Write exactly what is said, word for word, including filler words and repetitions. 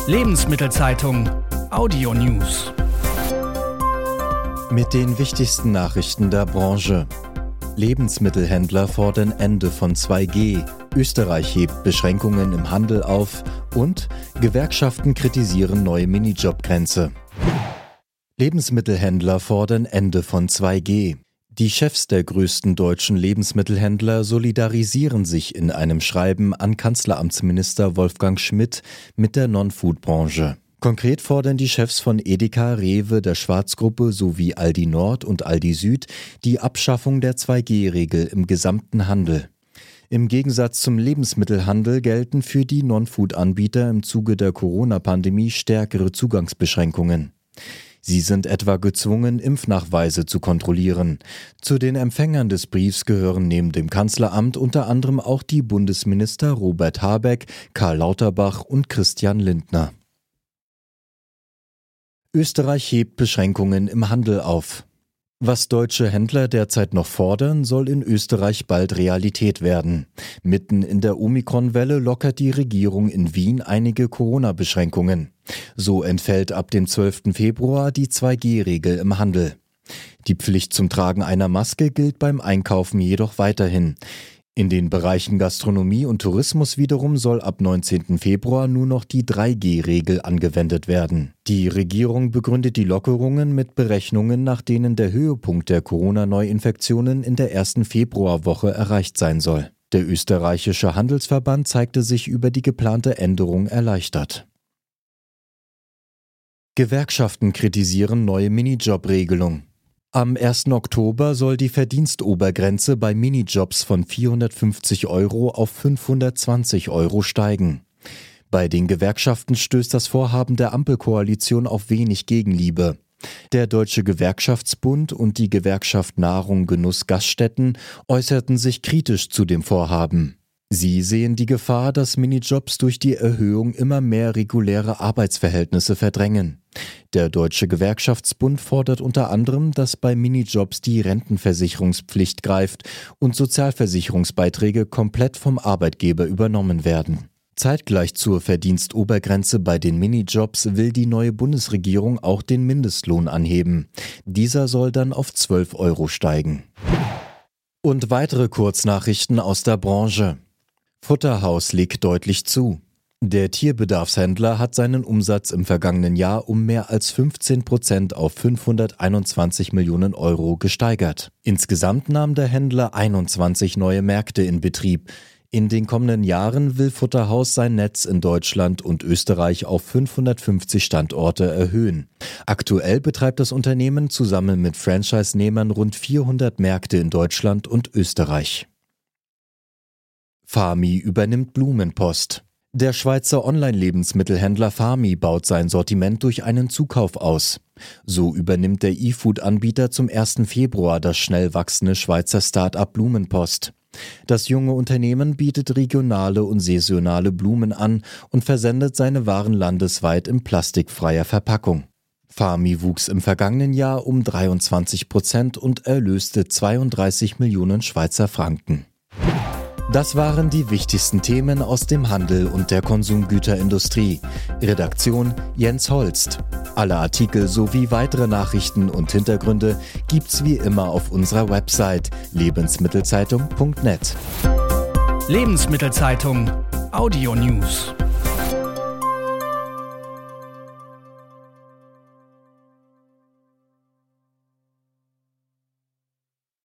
Lebensmittelzeitung Audio News. Mit den wichtigsten Nachrichten der Branche. Lebensmittelhändler fordern Ende von zwei G. Österreich hebt Beschränkungen im Handel auf und Gewerkschaften kritisieren neue Minijobgrenze. Lebensmittelhändler fordern Ende von zwei G. Die Chefs der größten deutschen Lebensmittelhändler solidarisieren sich in einem Schreiben an Kanzleramtsminister Wolfgang Schmidt mit der Non-Food-Branche. Konkret fordern die Chefs von Edeka, Rewe, der Schwarz-Gruppe sowie Aldi Nord und Aldi Süd die Abschaffung der zwei G Regel im gesamten Handel. Im Gegensatz zum Lebensmittelhandel gelten für die Non-Food-Anbieter im Zuge der Corona-Pandemie stärkere Zugangsbeschränkungen. Sie sind etwa gezwungen, Impfnachweise zu kontrollieren. Zu den Empfängern des Briefs gehören neben dem Kanzleramt unter anderem auch die Bundesminister Robert Habeck, Karl Lauterbach und Christian Lindner. Österreich hebt Beschränkungen im Handel auf. Was deutsche Händler derzeit noch fordern, soll in Österreich bald Realität werden. Mitten in der Omikron-Welle lockert die Regierung in Wien einige Corona-Beschränkungen. So entfällt ab dem zwölften Februar die zwei G Regel im Handel. Die Pflicht zum Tragen einer Maske gilt beim Einkaufen jedoch weiterhin. In den Bereichen Gastronomie und Tourismus wiederum soll ab neunzehnten Februar nur noch die drei G Regel angewendet werden. Die Regierung begründet die Lockerungen mit Berechnungen, nach denen der Höhepunkt der Corona-Neuinfektionen in der ersten Februarwoche erreicht sein soll. Der österreichische Handelsverband zeigte sich über die geplante Änderung erleichtert. Gewerkschaften kritisieren neue Minijob-Regelung. Am ersten Oktober soll die Verdienstobergrenze bei Minijobs von vierhundertfünfzig Euro auf fünfhundertzwanzig Euro steigen. Bei den Gewerkschaften stößt das Vorhaben der Ampelkoalition auf wenig Gegenliebe. Der Deutsche Gewerkschaftsbund und die Gewerkschaft Nahrung, Genuss, Gaststätten äußerten sich kritisch zu dem Vorhaben. Sie sehen die Gefahr, dass Minijobs durch die Erhöhung immer mehr reguläre Arbeitsverhältnisse verdrängen. Der Deutsche Gewerkschaftsbund fordert unter anderem, dass bei Minijobs die Rentenversicherungspflicht greift und Sozialversicherungsbeiträge komplett vom Arbeitgeber übernommen werden. Zeitgleich zur Verdienstobergrenze bei den Minijobs will die neue Bundesregierung auch den Mindestlohn anheben. Dieser soll dann auf zwölf Euro steigen. Und weitere Kurznachrichten aus der Branche. Futterhaus legt deutlich zu. Der Tierbedarfshändler hat seinen Umsatz im vergangenen Jahr um mehr als fünfzehn Prozent auf fünfhunderteinundzwanzig Millionen Euro gesteigert. Insgesamt nahm der Händler einundzwanzig neue Märkte in Betrieb. In den kommenden Jahren will Futterhaus sein Netz in Deutschland und Österreich auf fünfhundertfünfzig Standorte erhöhen. Aktuell betreibt das Unternehmen zusammen mit Franchise-Nehmern rund vierhundert Märkte in Deutschland und Österreich. Fami übernimmt Blumenpost. Der Schweizer Online-Lebensmittelhändler Fami baut sein Sortiment durch einen Zukauf aus. So übernimmt der E-Food-Anbieter zum ersten Februar das schnell wachsende Schweizer Start-up Blumenpost. Das junge Unternehmen bietet regionale und saisonale Blumen an und versendet seine Waren landesweit in plastikfreier Verpackung. Fami wuchs im vergangenen Jahr um dreiundzwanzig Prozent und erlöste zweiunddreißig Millionen Schweizer Franken. Das waren die wichtigsten Themen aus dem Handel und der Konsumgüterindustrie. Redaktion Jens Holst. Alle Artikel sowie weitere Nachrichten und Hintergründe gibt's wie immer auf unserer Website lebensmittelzeitung punkt net. Lebensmittelzeitung Audio News.